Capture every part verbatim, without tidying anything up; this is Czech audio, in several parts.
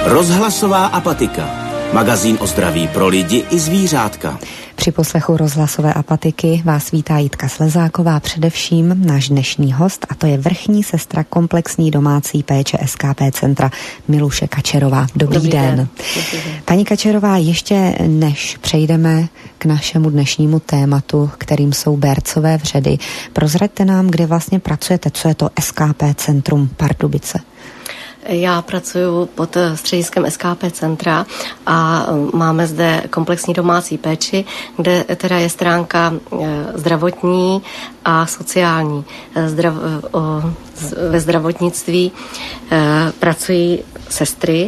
Rozhlasová apatika. Magazín o zdraví pro lidi i zvířátka. Při poslechu rozhlasové apatiky vás vítá Jitka Slezáková, především náš dnešní host, a to je vrchní sestra komplexní domácí péče S K P centra Miluše Kačerová. Dobrý, Dobrý den. den. Dobrý den. Paní Kačerová, ještě než přejdeme k našemu dnešnímu tématu, kterým jsou bercové vředy, prozraďte nám, kde vlastně pracujete, co je to S K P centrum Pardubice. Já pracuji pod střediskem S K P centra a máme zde komplexní domácí péči, kde teda je stránka zdravotní a sociální. Zdrav, o, ve zdravotnictví pracují sestry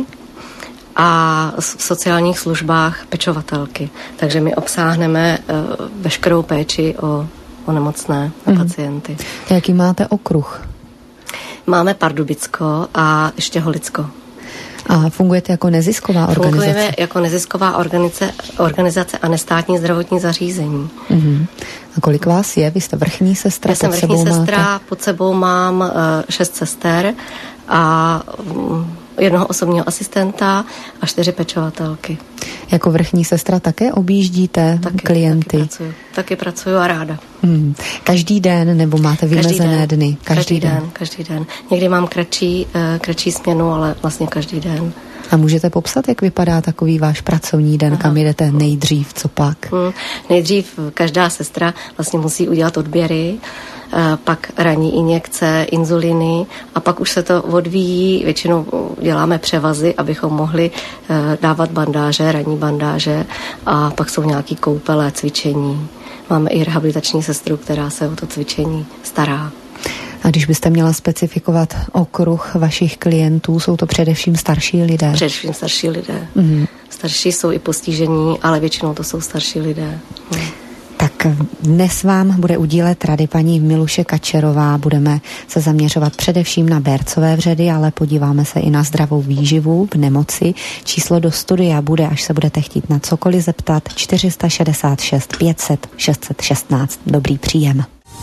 a v sociálních službách pečovatelky. Takže my obsáhneme veškerou péči o, o nemocné a mm. pacienty. Jaký máte okruh? Máme Pardubicko a Štěholicko. A fungujete jako nezisková organizace? Fungujeme jako nezisková organizace, organizace a nestátní zdravotní zařízení. Uh-huh. A kolik vás je? Vy jste vrchní sestra? Já jsem vrchní sestra, máte? Pod sebou mám uh, šest sester a um, jednoho osobního asistenta a čtyři pečovatelky. Jako vrchní sestra také objíždíte taky, klienty? Taky pracuju, taky pracuju a ráda. Hmm. Každý den nebo máte vymezené každý dny? Každý, každý den. den. Každý den. Někdy mám kratší, uh, kratší směnu, ale vlastně každý den. A můžete popsat, jak vypadá takový váš pracovní den, Aha. kam jdete nejdřív, co pak? Hmm. Nejdřív každá sestra vlastně musí udělat odběry, pak ranní injekce, inzuliny a pak už se to odvíjí, většinou děláme převazy, abychom mohli dávat bandáže, ranní bandáže a pak jsou nějaký koupele, cvičení. Máme i rehabilitační sestru, která se o to cvičení stará. A když byste měla specifikovat okruh vašich klientů, jsou to především starší lidé? Především starší lidé. Mm. Starší jsou i postižení, ale většinou to jsou starší lidé. Mm. Tak dnes vám bude udílet rady paní Miluše Kačerová. Budeme se zaměřovat především na bercové vředy, ale podíváme se i na zdravou výživu v nemoci. Číslo do studia bude, až se budete chtít na cokoliv zeptat, čtyři šedesát šest pět set šest set šestnáct. Dobrý příjem.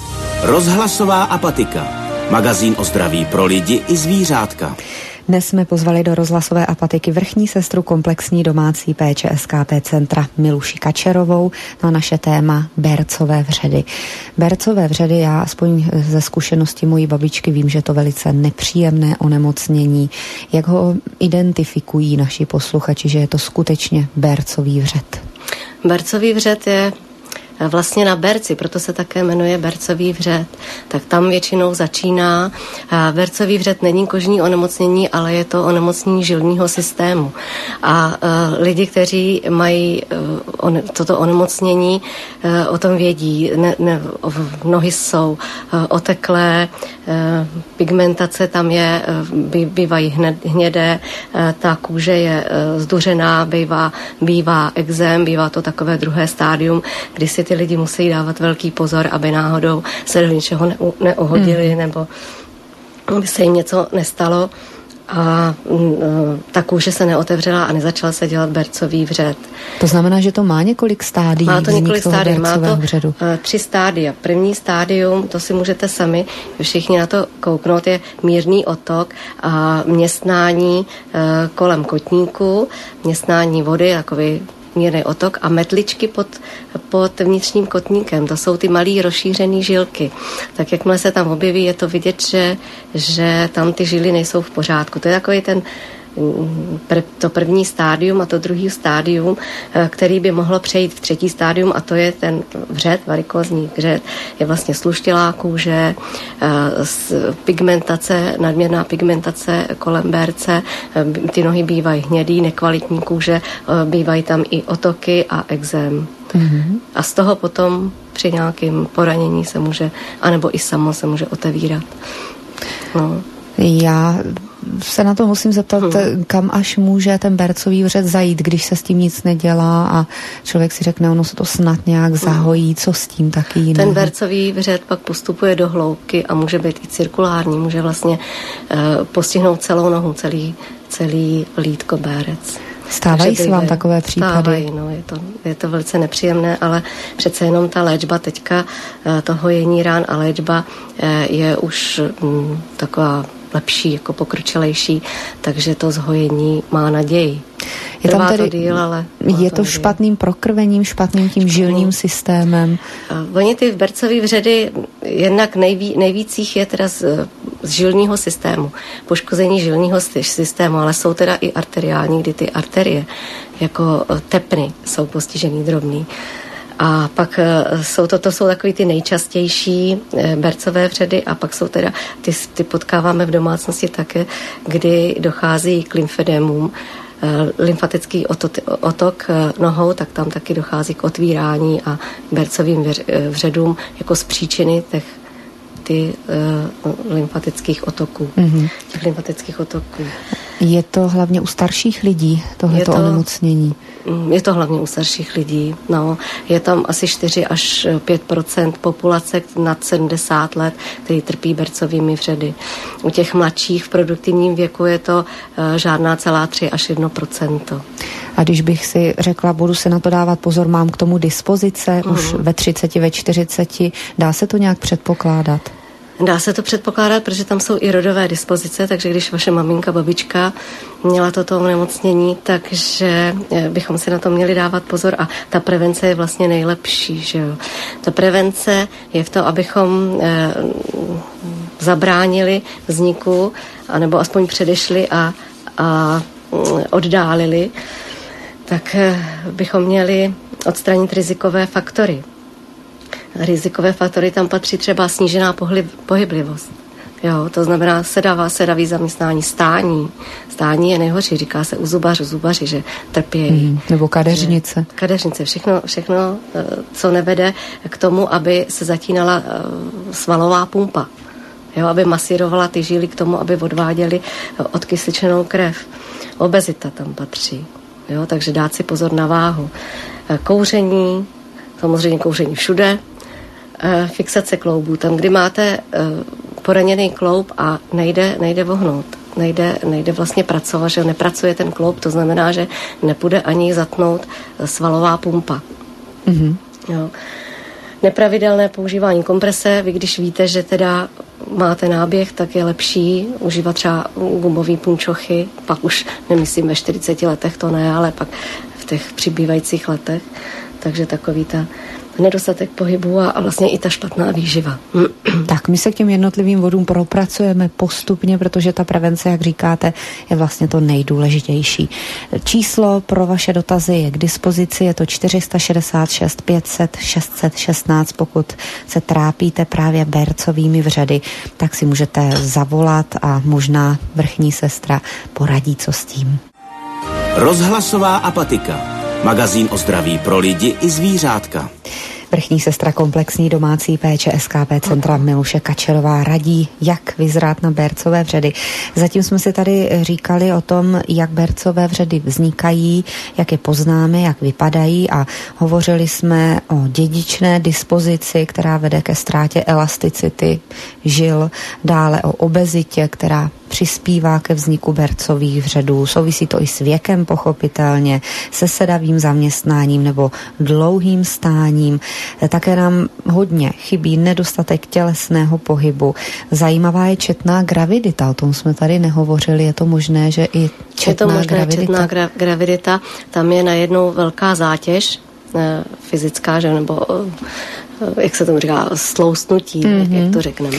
Rozhlasová apatika. Magazín o zdraví pro lidi i zvířátka. Dnes jsme pozvali do rozhlasové apatiky vrchní sestru komplexní domácí péče S K P centra Miluši Kačerovou na naše téma bercové vředy. Bercové vředy, já aspoň ze zkušenosti mojí babičky vím, že to velice nepříjemné onemocnění. Jak ho identifikují naši posluchači, že je to skutečně bercový vřed? Bercový vřed je vlastně na berci, proto se také jmenuje bercový vřed. Tak tam většinou začíná. Bercový vřed není kožní onemocnění, ale je to onemocnění žilního systému. A uh, lidi, kteří mají uh, on, toto onemocnění, uh, o tom vědí. Ne, ne, nohy jsou uh, oteklé, uh, pigmentace tam je, uh, by, bývají hned, hnědé, uh, ta kůže je uh, zduřená, bývá, bývá exém, bývá to takové druhé stádium, kdy si ty lidi musí dávat velký pozor, aby náhodou se do ničeho ne- neohodili mm. nebo aby se jim něco nestalo a uh, ta kůže se neotevřela a nezačala se dělat bercový vřed. To znamená, že to má několik stádií? Má to několik stádií, má to vředu. Uh, tři stádia. První stádium, to si můžete sami všichni na to kouknout, je mírný otok a městnání uh, kolem kotníku, městnání vody, takový mírný otok a metličky pod, pod vnitřním kotníkem. To jsou ty malý rozšířený žilky. Tak jakmile se tam objeví, je to vidět, že, že tam ty žily nejsou v pořádku. To je takový ten to první stádium a to druhý stádium, který by mohlo přejít v třetí stádium a to je ten vřed, varikózní vřed, je vlastně sluštělá kůže, pigmentace, nadměrná pigmentace kolem berce, ty nohy bývají hnědý, nekvalitní kůže, bývají tam i otoky a exém. Mm-hmm. A z toho potom při nějakém poranění se může, anebo i samo se může otevírat. No. Já se na to musím zeptat, hmm. kam až může ten bercový vřed zajít, když se s tím nic nedělá a člověk si řekne, ono se to snad nějak zahojí, co s tím taky jiného. Ten bercový vřed pak postupuje do hloubky a může být i cirkulární, může vlastně uh, postihnout celou nohu, celý, celý lítko bérec. Stávají se vám takové případy? Stávají, no, je to, je to velice nepříjemné, ale přece jenom ta léčba teďka, to hojení rán a léčba je už mm, taková lepší, jako pokročilejší, takže to zhojení má naději. Je tam tedy, to díl, ale je to, to špatným prokrvením, špatným tím žilním systémem? Uh, oni ty bercový vředy, jednak nejví, nejvíc jich je teda z, z žilního systému, poškození žilního systému, ale jsou teda i arteriální, kdy ty arterie jako tepny jsou postižený drobný. A pak jsou to, to jsou takový ty nejčastější bercové vředy a pak jsou teda, ty, ty potkáváme v domácnosti také, kdy dochází k lymfedémům, lymfatický otok nohou, tak tam taky dochází k otvírání a bercovým vředům jako z příčiny těch ty uh, lymfatických otoků. Mm-hmm. Těch lymfatických otoků. Je to hlavně u starších lidí, tohleto je to, onemocnění? Je to hlavně u starších lidí. No, je tam asi čtyři až pět procent populace nad sedmdesát let, který trpí bercovými vředy. U těch mladších v produktivním věku je to uh, žádná celá tři až jedno procento. A když bych si řekla, budu se na to dávat pozor, mám k tomu dispozice mm. už ve třiceti, ve čtyřiceti, dá se to nějak předpokládat? Dá se to předpokládat, protože tam jsou i rodové dispozice, takže když vaše maminka, babička měla toto onemocnění, takže bychom si na to měli dávat pozor a ta prevence je vlastně nejlepší, že jo. Ta prevence je v to, abychom eh, zabránili vzniku, anebo aspoň předešli a, a oddálili, tak eh, bychom měli odstranit rizikové faktory. Rizikové faktory tam patří třeba snížená pohyblivost. Jo, to znamená sedavá, sedavý zaměstnání, stání. Stání je nejhorší, říká se u zubařů, zubaři, že trpějí. Mm, nebo kadeřnice. Že, kadeřnice, všechno, všechno, co nevede k tomu, aby se zatínala svalová pumpa. Jo, aby masírovala ty žíly k tomu, aby odváděly odkysličenou krev. Obezita tam patří. Jo, takže dát si pozor na váhu. Kouření, samozřejmě kouření všude, fixace kloubů. Tam, kdy máte poraněný kloub a nejde, nejde vohnout, nejde, nejde vlastně pracovat, že nepracuje ten kloub, to znamená, že nepůjde ani zatnout svalová pumpa. Mm-hmm. Jo. Nepravidelné používání komprese, vy když víte, že teda máte náběh, tak je lepší užívat třeba gumový punčochy, pak už nemyslím ve čtyřiceti letech, to ne, ale pak v těch přibývajících letech. Takže takový ta nedostatek pohybu a, a vlastně i ta špatná výživa. Tak my se k těm jednotlivým bodům propracujeme postupně, protože ta prevence, jak říkáte, je vlastně to nejdůležitější. Číslo pro vaše dotazy je k dispozici, je to čtyři šedesát šest pět set šest set šestnáct. Pokud se trápíte právě bercovými vředy, tak si můžete zavolat a možná vrchní sestra poradí, co s tím. Rozhlasová apatika. Magazín o zdraví pro lidi i zvířátka. Vrchní sestra komplexní domácí péče S K P centra Miluše Kačerová radí, jak vyzrát na bercové vředy. Zatím jsme si tady říkali o tom, jak bercové vředy vznikají, jak je poznáme, jak vypadají a hovořili jsme o dědičné dispozici, která vede ke ztrátě elasticity žil, dále o obezitě, která přispívá ke vzniku bercových vředů. Souvisí to i s věkem pochopitelně, se sedavým zaměstnáním nebo dlouhým stáním. Také nám hodně chybí nedostatek tělesného pohybu. Zajímavá je četná gravidita, o tom jsme tady nehovořili. Je to možné, že i četná je to možné, gravidita? Četná gra- gravidita, tam je najednou velká zátěž e, fyzická, že, nebo e, jak se tomu říká, sloustnutí, mm-hmm. jak to řekneme.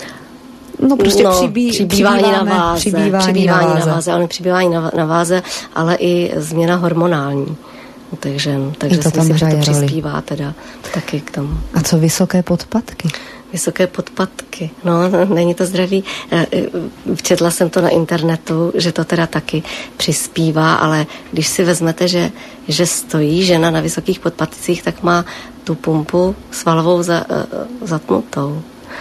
No prostě no, přibí, přibývání na váze, přibývání, přibývání na váze, na váze, ale přibývání na, na váze, ale i změna hormonální. Takže, takže si myslím, že to přispívá teda taky k tomu. A co vysoké podpatky? Vysoké podpatky, no, není to zdravý. Včetla jsem to na internetu, že to teda taky přispívá, ale když si vezmete, že, že stojí žena na vysokých podpatcích, tak má tu pumpu svalovou za, zatnutou.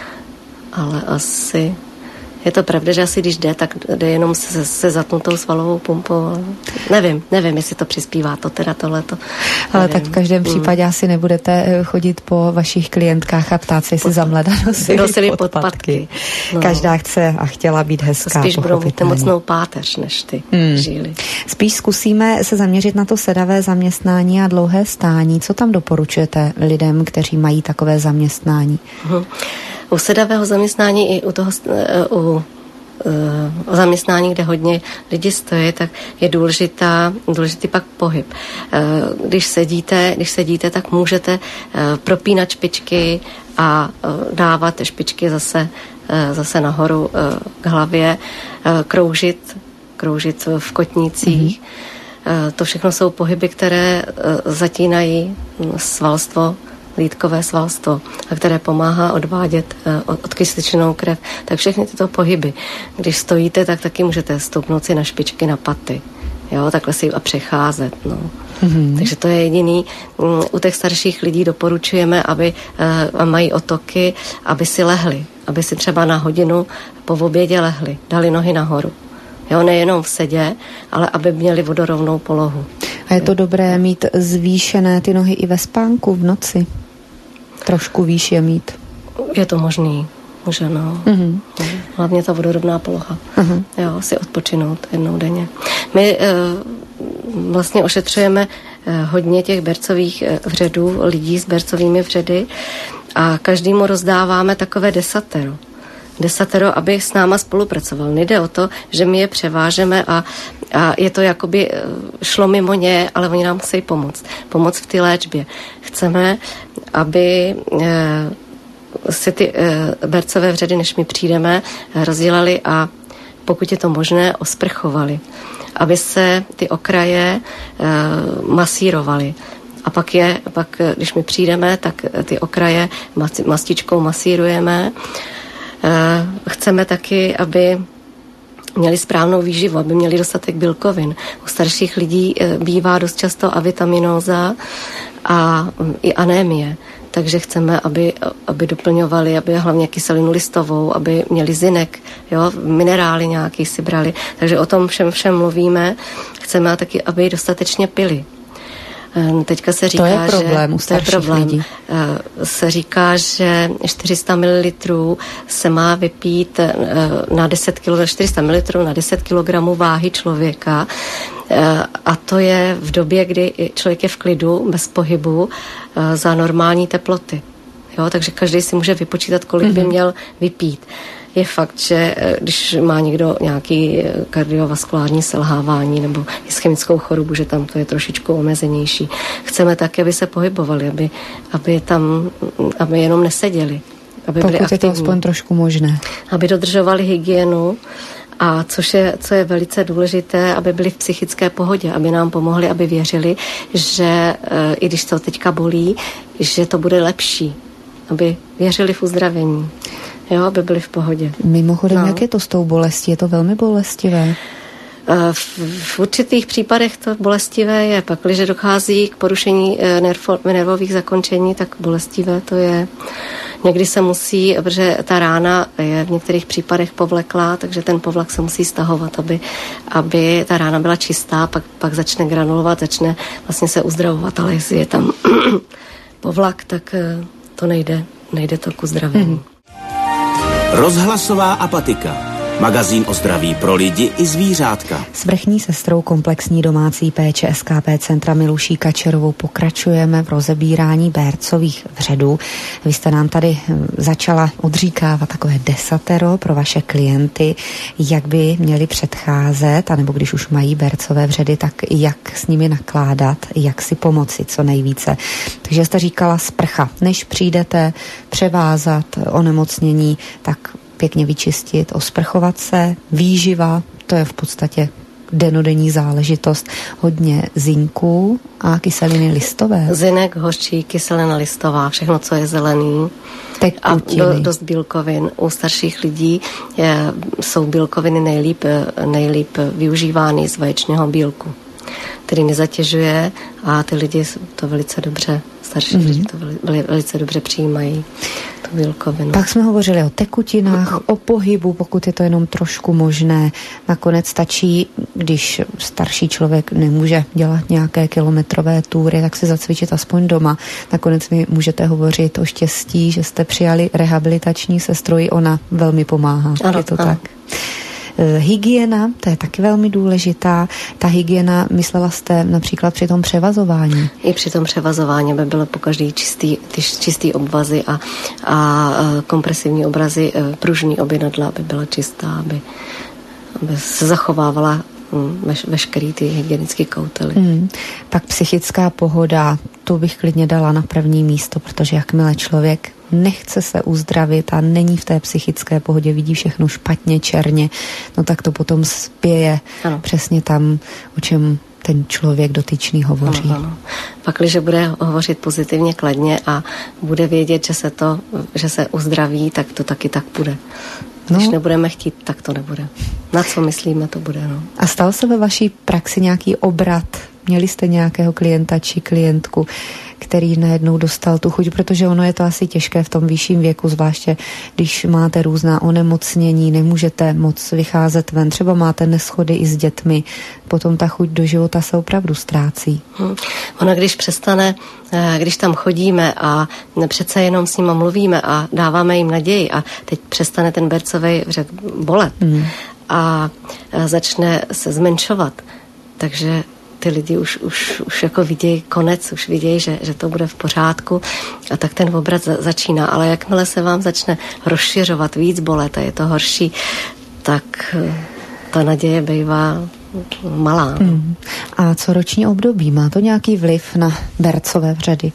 Ale asi je to pravda, že asi když jde, tak jde jenom se, se zatnutou svalovou pumpou. Nevím, nevím, jestli to přispívá to teda tohleto. Ale nevím. tak v každém případě hmm. asi nebudete chodit po vašich klientkách a ptát se, jestli za mlada nosili, nosili podpatky. podpatky. No. Každá chce a chtěla být hezká. Spíš budou mít mocnou páteř než ty hmm. žíly. Spíš zkusíme se zaměřit na to sedavé zaměstnání a dlouhé stání. Co tam doporučujete lidem, kteří mají takové zaměstnání? Hmm. U sedavého zaměstnání i u toho u o zaměstnání, kde hodně lidi stojí, tak je důležitá, důležitý pak pohyb. Když sedíte, když sedíte, tak můžete propínat špičky a dávat špičky zase, zase nahoru k hlavě, kroužit, kroužit v kotnících. Mm-hmm. To všechno jsou pohyby, které zatínají svalstvo, lýtkové svalstvo, a které pomáhá odvádět odkysličenou krev. Tak všechny tyto pohyby. Když stojíte, tak taky můžete stoupnout si na špičky, na paty. Jo, takhle si a přecházet. No. Mm-hmm. Takže to je jediný. U těch starších lidí doporučujeme, aby uh, mají otoky, aby si lehli. Aby si třeba na hodinu po obědě lehli. Dali nohy nahoru. Jo, nejenom v sedě, ale aby měli vodorovnou polohu. A je to dobré mít zvýšené ty nohy i ve spánku v noci? Trošku výš je mít? Je to možný. Může, no. Mm-hmm. Hlavně ta vodorovná poloha. Mm-hmm. Jo, si odpočinout jednou denně. My e, vlastně ošetřujeme e, hodně těch bercových e, vředů, lidí s bercovými vředy a každému rozdáváme takové desatero. Desatero, aby s náma spolupracoval. Nejde o to, že my je převážeme a, a je to jakoby šlo mimo ně, ale oni nám musí pomoct. Pomoct v té léčbě. Chceme, aby e, si ty e, bercové vředy, než my přijdeme, rozdělali a pokud je to možné, osprchovali. Aby se ty okraje e, masírovaly. A pak je, pak, když my přijdeme, tak ty okraje mastičkou masírujeme. E, chceme taky, aby měli správnou výživu, aby měli dostatek bílkovin. U starších lidí e, bývá dost často avitaminóza a i anémie. Takže chceme, aby, aby doplňovali, aby hlavně kyselinu listovou, aby měli zinek, jo, minerály nějaký si brali. Takže o tom všem všem mluvíme. Chceme taky, aby dostatečně pili. Teďka se říká, to je problém že, u starších to je problém. lidí. Se říká, že čtyři sta mililitrů se má vypít na deset kilogramů, čtyři sta mililitrů na deset kilogramů váhy člověka. A to je v době, kdy člověk je v klidu, bez pohybu, za normální teploty. Jo, takže každý si může vypočítat, kolik mm-hmm. by měl vypít. Je fakt, že když má někdo nějaký kardiovaskulární selhávání nebo ischemickou chorobu, že tam to je trošičku omezenější. Chceme také, aby se pohybovali, aby, aby tam, aby jenom neseděli. Aby Pokud byli aktivní. Je to aspoň trošku možné. Aby dodržovali hygienu, a což je, co je velice důležité, aby byli v psychické pohodě, aby nám pomohli, aby věřili, že e, i když to teďka bolí, že to bude lepší. Aby věřili v uzdravení. Jo, aby byli v pohodě. Mimochodem, no. Jak je to s tou bolestí? Je to velmi bolestivé? V, v určitých případech to bolestivé je. Pak, když dochází k porušení nervo, nervových zakončení, tak bolestivé to je. Někdy se musí, protože ta rána je v některých případech povleklá, takže ten povlak se musí stahovat, aby, aby ta rána byla čistá, pak, pak začne granulovat, začne vlastně se uzdravovat, ale jestli je tam povlak, tak to nejde, nejde to k uzdravení. Hmm. Rozhlasová apatika. Magazín o zdraví pro lidi i zvířátka. S vrchní sestrou komplexní domácí péče S K P centra Miluší Kačerovou pokračujeme v rozebírání bercových vředů. Vy jste nám tady začala odříkávat takové desatero pro vaše klienty, jak by měli předcházet, anebo když už mají bercové vředy, tak jak s nimi nakládat, jak si pomoci co nejvíce. Takže jste říkala sprcha. Než přijdete převázat onemocnění, tak pěkně vyčistit, osprchovat se, výživa, to je v podstatě denodenní záležitost, hodně zinku a kyseliny listové. Zinek, hořčí, kyselina listová, všechno, co je zelený. Tekutiny. A do, dost bílkovin. U starších lidí je, jsou bílkoviny nejlíp, nejlíp využívány z vaječného bílku, který nezatěžuje a ty lidi to velice dobře, starší mm-hmm. lidi to veli, velice dobře přijímají. Bílkovinu. Pak jsme hovořili o tekutinách, o pohybu, pokud je to jenom trošku možné. Nakonec stačí, když starší člověk nemůže dělat nějaké kilometrové túry, tak si zacvičit aspoň doma. Nakonec mi můžete hovořit o štěstí, že jste přijali rehabilitační sestru, i ona velmi pomáhá. Ano, je to ano. tak? Hygiena, to je taky velmi důležitá. Ta hygiena, myslela jste například při tom převazování? I při tom převazování, aby bylo po každý čistý, ty čistý obvazy a, a kompresivní obrazy, pružný objednadla, aby byla čistá, aby, aby se zachovávala veš, veškerý ty hygienické koutely. Hmm. Pak psychická pohoda, tu bych klidně dala na první místo, protože jakmile člověk nechce se uzdravit a není v té psychické pohodě, vidí všechno špatně, černě, no tak to potom spěje ano. Přesně tam, o čem ten člověk dotyčný hovoří. Ano, ano. Pak, když bude hovořit pozitivně, kladně a bude vědět, že se to, že se uzdraví, tak to taky tak bude. Když no. nebudeme chtít, tak to nebude. Na co myslíme, to bude. No. A stal se ve vaší praxi nějaký obrat? Měli jste nějakého klienta či klientku, který najednou dostal tu chuť, protože ono je to asi těžké v tom vyšším věku, zvláště když máte různá onemocnění, nemůžete moc vycházet ven, třeba máte neschody i s dětmi, potom ta chuť do života se opravdu ztrácí. Hmm. Ona když přestane, když tam chodíme a přece jenom s nima mluvíme a dáváme jim naději a teď přestane ten bercový vřet bolet hmm. a začne se zmenšovat, takže ty lidi už, už, už jako vidějí konec, už vidějí, že, že to bude v pořádku a tak ten obrat za, začíná. Ale jakmile se vám začne rozšiřovat víc bolet a je to horší, tak ta naděje bývá malá. Hmm. A co roční období? Má to nějaký vliv na bercové vředy?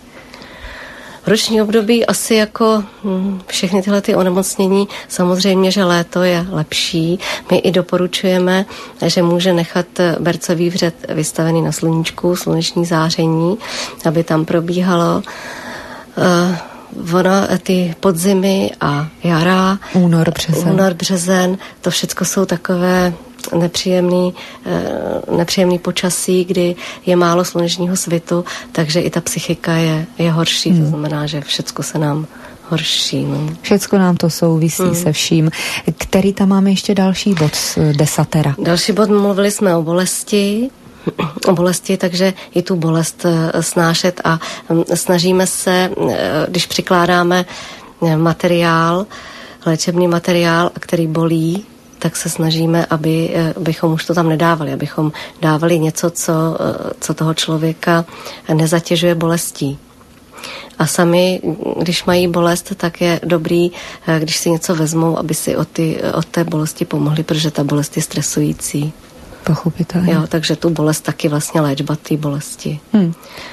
Roční období asi jako všechny tyhle ty onemocnění, samozřejmě, že léto je lepší. My i doporučujeme, že může nechat bercový vřet vystavený na sluníčku, sluneční záření, aby tam probíhalo uh, ono, ty podzimy a jara. Únor, březen. Únor, březen, to všechno jsou takové nepříjemný, nepříjemný počasí, kdy je málo slunečního svitu, takže i ta psychika je, je horší. Hmm. To znamená, že všecko se nám horší. No. Všecko nám to souvisí hmm. se vším. Který tam máme ještě další bod z desatera? Další bod, mluvili jsme o bolesti, o bolesti, takže i tu bolest snášet a snažíme se, když přikládáme materiál, léčebný materiál, který bolí, tak se snažíme, aby, abychom už to tam nedávali, abychom dávali něco, co, co toho člověka nezatěžuje bolestí. A sami, když mají bolest, tak je dobrý, když si něco vezmou, aby si od, ty, od té bolesti pomohli, protože ta bolest je stresující. Pochopitelně. Jo, takže tu bolest taky vlastně léčba té bolesti. Hmm.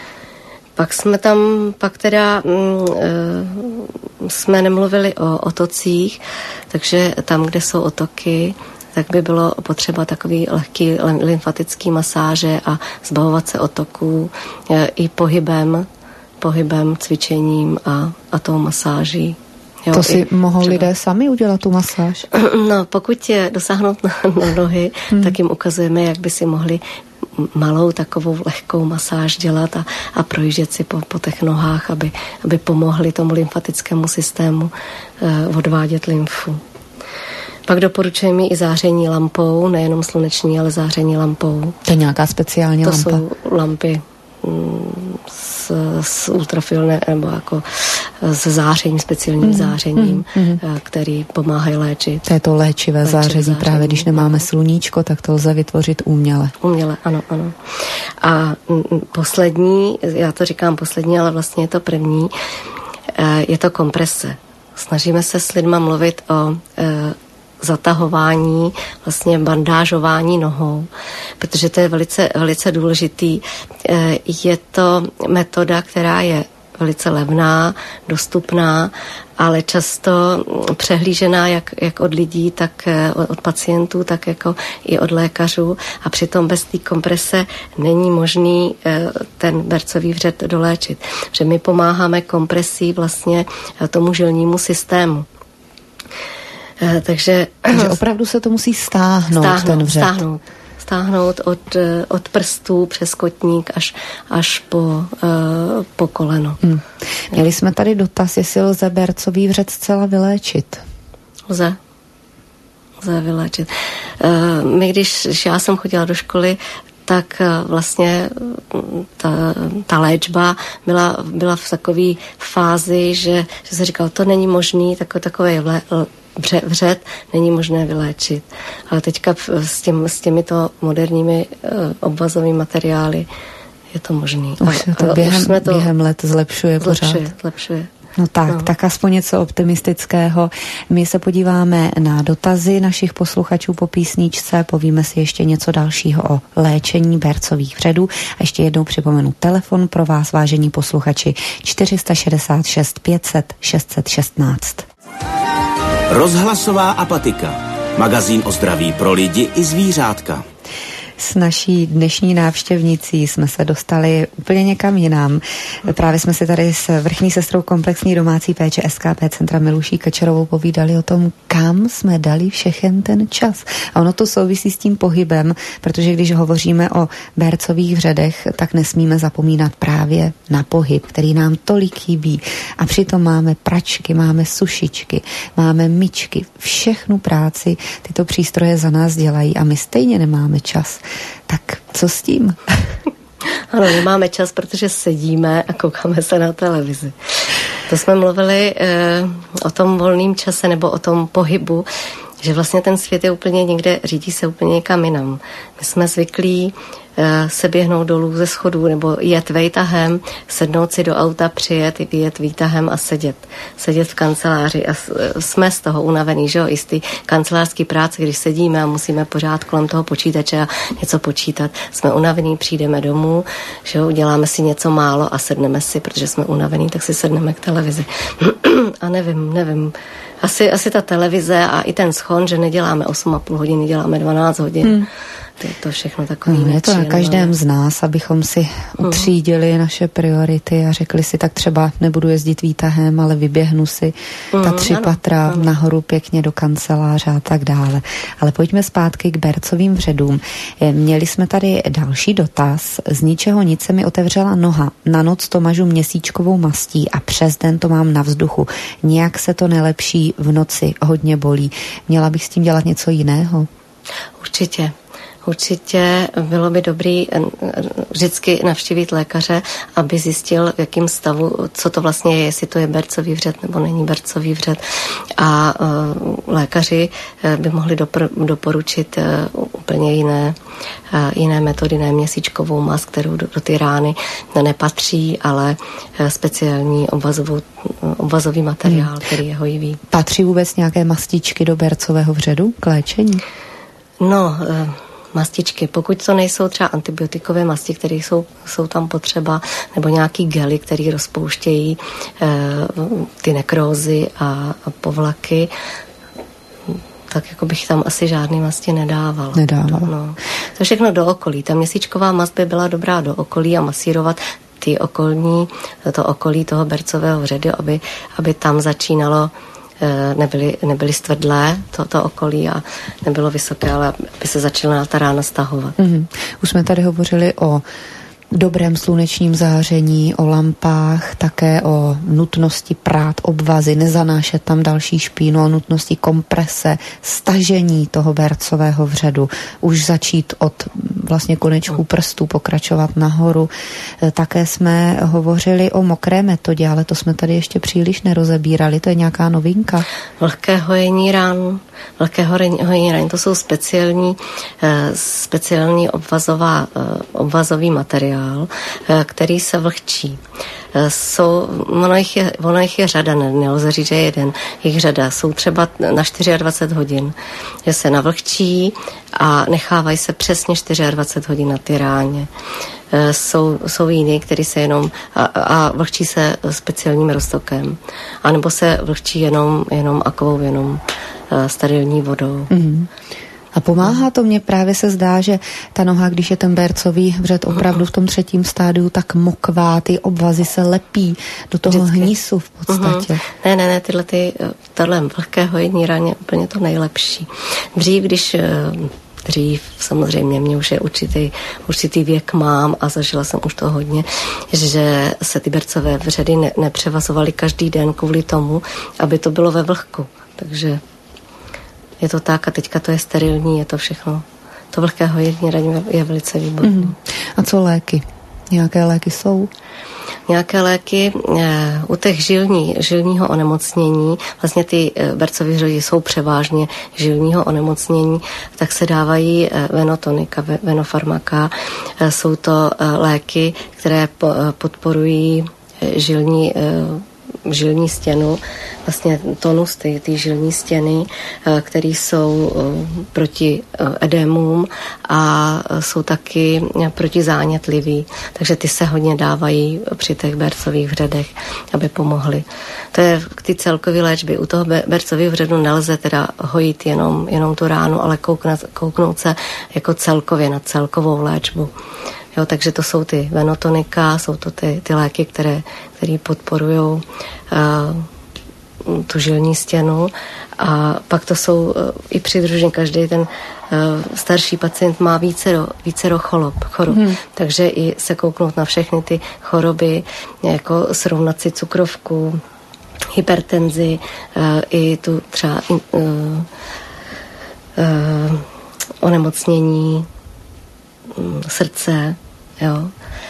Pak jsme tam, pak teda mm, e, jsme nemluvili o otocích, takže tam, kde jsou otoky, tak by bylo potřeba takový lehký lymfatický masáže a zbavovat se otoků e, i pohybem, pohybem, cvičením a, a tou masáží. Jo, to si mohou třeba lidé sami udělat tu masáž? No, pokud je dosáhnout na, na nohy, hmm. tak jim ukazujeme, jak by si mohli malou takovou lehkou masáž dělat a, a projíždět si po, po těch nohách, aby, aby pomohli tomu lymfatickému systému eh, odvádět lymfu. Pak doporučujeme i záření lampou, nejenom sluneční, ale záření lampou. To je nějaká speciální to lampa? To jsou lampy mm, s, s ultrafiolné nebo jako s zářením, speciálním mm, zářením, mm, který pomáhají léčit. To je to léčivé, léčivé záření, záření, právě když nemáme sluníčko, tak to lze vytvořit uměle. Uměle, ano, ano. A poslední, já to říkám poslední, ale vlastně je to první, je to komprese. Snažíme se s lidma mluvit o zatahování, vlastně bandážování nohou, protože to je velice, velice důležitý. Je to metoda, která je velice levná, dostupná, ale často přehlížená jak, jak od lidí, tak od pacientů, tak jako i od lékařů a přitom bez té komprese není možný ten bercový vřet doléčit. Že my pomáháme kompresí vlastně tomu žilnímu systému. Takže, Takže opravdu se to musí stáhnout, stáhnout ten vřet. Stáhnout. Stáhnout od, od prstů přes kotník až, až po, uh, po koleno. Hmm. Měli jsme tady dotaz, jestli lze bercový vřet zcela vyléčit. Lze. Lze vyléčit. Uh, my, když, když já jsem chodila do školy, tak vlastně ta, ta léčba byla, byla v takové fázi, že, že se říkalo, to není možný, tako, takové vle, vřet není možné vyléčit. Ale teďka s, tím, s těmito moderními uh, obvazovými materiály je to možný. Už se to, během, už jsme to během let zlepšuje, zlepšuje pořád. Zlepšuje. No tak, no. tak aspoň něco optimistického. My se podíváme na dotazy našich posluchačů po písničce, povíme si ještě něco dalšího o léčení bercových vředů. A ještě jednou připomenu telefon pro vás, vážení posluchači, čtyři šedesát šest pět set šest set šestnáct. Rozhlasová apatika. Magazín o zdraví pro lidi i zvířátka. S naší dnešní návštěvnicí jsme se dostali úplně někam jinam. Právě jsme si tady s vrchní sestrou komplexní domácí péče S K P centra Miluší Kačerovou povídali o tom, kam jsme dali všechen ten čas. A ono to souvisí s tím pohybem, protože když hovoříme o bercových vředech, tak nesmíme zapomínat právě na pohyb, který nám tolik chybí. A přitom máme pračky, máme sušičky, máme myčky, všechnu práci tyto přístroje za nás dělají a my stejně nemáme čas. Tak co s tím? Ano, nemáme čas, protože sedíme a koukáme se na televizi. To jsme mluvili e, o tom volném čase nebo o tom pohybu, že vlastně ten svět je úplně někde, řídí se úplně někam jinam. My jsme zvyklí e, se běhnout dolů ze schodů nebo jet vejtahem, sednout si do auta, přijet, vyjet výtahem a sedět. Sedět v kanceláři a jsme z toho unavený, že jo, i z té kancelářské práce, když sedíme a musíme pořád kolem toho počítače a něco počítat. Jsme unavený, přijdeme domů, že jo, uděláme si něco málo a sedneme si, protože jsme unavený, tak si sedneme k televizi. A nevím, nevím. Asi, asi ta televize a i ten schon, že neděláme osm a půl hodiny, děláme dvanáct hodin. Hmm. To je to všechno takový no, je to na každém z nás, abychom si utřídili hmm. naše priority a řekli si, tak třeba nebudu jezdit výtahem, ale vyběhnu si hmm, ta tři ano, patra ano. nahoru pěkně do kanceláře a tak dále. Ale pojďme zpátky k bercovým vředům. Měli jsme tady další dotaz. Z ničeho nic se mi otevřela noha. Na noc to mažu měsíčkovou mastí a přes den to mám na vzduchu. Nijak se to nelepší, v noci hodně bolí. Měla bych s tím dělat něco jiného? Určitě. Určitě bylo by dobrý vždycky navštívit lékaře, aby zjistil, v jakém stavu, co to vlastně je, jestli to je bercový vřet nebo není bercový vřet. A uh, lékaři by mohli dopor- doporučit uh, úplně jiné, uh, jiné metody, ne měsíčkovou mast, kterou do, do ty rány nepatří, ale uh, speciální obvazovou, obvazový materiál, hmm. který je hojivý. Patří vůbec nějaké mastičky do bercového vředu k léčení? No... Uh, mastičky, pokud to nejsou třeba antibiotikové masti, které jsou, jsou tam potřeba, nebo nějaký gely, které rozpouštějí e, ty nekrózy a, a povlaky, tak jako bych tam asi žádný masti nedávala. Nedávala. No. To všechno do okolí. Ta měsíčková mast by byla dobrá do okolí a masírovat ty okolní, to okolí toho bercového vředu, aby, aby tam začínalo nebyly, nebyly stvrdlé to, to okolí a nebylo vysoké, ale by se začala ta rána stahovat. Mm-hmm. Už jsme tady hovořili o dobrém slunečním záření, o lampách, také o nutnosti prát obvazy, nezanášet tam další špínu, o nutnosti komprese, stažení toho bercového vředu, už začít od vlastně konečků prstů, pokračovat nahoru. Také jsme hovořili o mokré metodě, ale to jsme tady ještě příliš nerozebírali, to je nějaká novinka. Vlhké hojení rán, vlhké hojení rán, to jsou speciální, speciální obvazová, obvazový materiál, který se vlhčí. Jsou, ono, jich je, ono jich je řada, ne, nelze říct, že jeden, jich řada. Jsou třeba na dvacet čtyři hodin, že se navlhčí a nechávají se přesně dvacet čtyři hodin na ty ráně. Jsou, jsou jiný, který se jenom a, a vlhčí se speciálním roztokem. A nebo se vlhčí jenom, jenom akovou, jenom uh, sterilní vodou. Mm-hmm. A pomáhá to? Mně právě se zdá, že ta noha, když je ten bercový vřet opravdu v tom třetím stádiu, tak mokvá, ty obvazy se lepí do toho Vždycky. hnísu v podstatě. Uh-huh. Ne, ne, ne, tyhle ty, tohle vlhké hojení ráně je úplně to nejlepší. Dřív, když dřív, samozřejmě, mě už je určitý, určitý věk mám a zažila jsem už to hodně, že se ty bercové vředy ne, nepřevazovaly každý den kvůli tomu, aby to bylo ve vlhku. Takže je to tak a teďka to je sterilní, je to všechno, to vlhké hojení raně je velice výborné. Mm. A co léky? Nějaké léky jsou? Nějaké léky e, u těch žilní, žilního onemocnění, vlastně ty e, bercový vředy jsou převážně žilního onemocnění, tak se dávají e, venotonika, venofarmaka. E, jsou to e, léky, které po, e, podporují e, žilní e, žilní stěnu, vlastně tonus ty, ty žilní stěny, které jsou proti edémům a jsou taky protizánětlivý. Takže ty se hodně dávají při těch bercových vředech, aby pomohly. To je k ty celkové léčby. U toho bercových vředu nelze teda hojit jenom, jenom tu ránu, ale kouknout, kouknout se jako celkově na celkovou léčbu. Jo, takže to jsou ty venotonika, jsou to ty, ty léky, které, které podporují uh, tu žilní stěnu. A pak to jsou uh, i přidružené. Každý ten uh, starší pacient má vícero, vícero chorob, chorob. Hmm. Takže i se kouknout na všechny ty choroby, jako srovnat si cukrovku, hypertenzi, uh, i tu třeba uh, uh, onemocnění srdce, jo.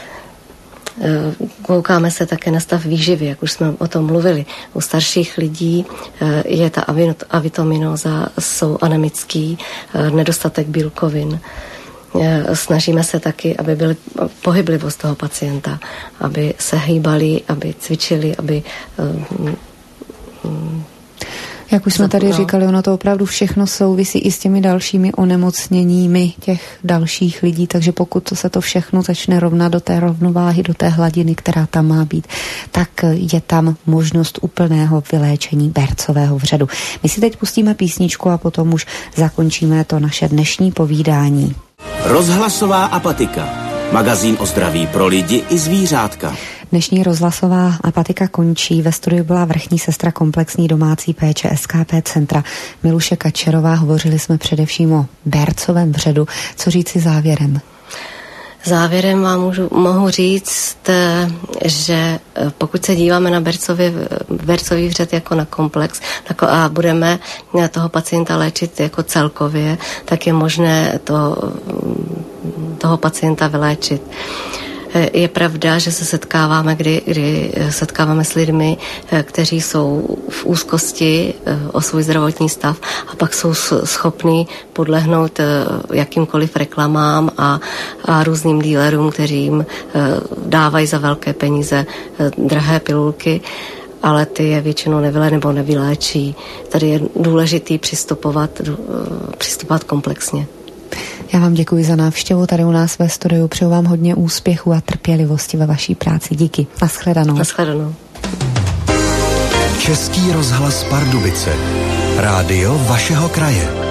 Koukáme se také na stav výživy, jak už jsme o tom mluvili. U starších lidí je ta avitominóza, jsou anemický, nedostatek bílkovin. Snažíme se taky, aby byly pohyblivost toho pacienta, aby se hýbali, aby cvičili, aby jak už jsme tady říkali, ono to opravdu všechno souvisí i s těmi dalšími onemocněními těch dalších lidí, takže pokud se to všechno začne rovnat do té rovnováhy, do té hladiny, která tam má být, tak je tam možnost úplného vyléčení bercového vředu. My si teď pustíme písničku a potom už zakončíme to naše dnešní povídání. Rozhlasová apatika. Magazín o zdraví pro lidi i zvířátka. Dnešní rozhlasová apatika končí. Ve studiu byla vrchní sestra komplexní domácí péče S K P centra Miluše Kačerová. Hovořili jsme především o bercovém vředu. Co říci závěrem? Závěrem vám můžu, mohu říct, že pokud se díváme na bercový, bercový vřed jako na komplex a budeme toho pacienta léčit jako celkově, tak je možné to, toho pacienta vyléčit. Je pravda, že se setkáváme, kdy, kdy setkáváme s lidmi, kteří jsou v úzkosti o svůj zdravotní stav a pak jsou schopní podlehnout jakýmkoliv reklamám a, a různým dílerům, kteří jim dávají za velké peníze drahé pilulky, ale ty je většinou nevyle nebo nevyléčí. Tady je důležitý přistupovat, přistupovat komplexně. Já vám děkuji za návštěvu tady u nás ve studiu. Přeju vám hodně úspěchu a trpělivosti ve vaší práci. Díky. Naschledanou. Naschledanou. Český rozhlas Pardubice. Rádio vašeho kraje.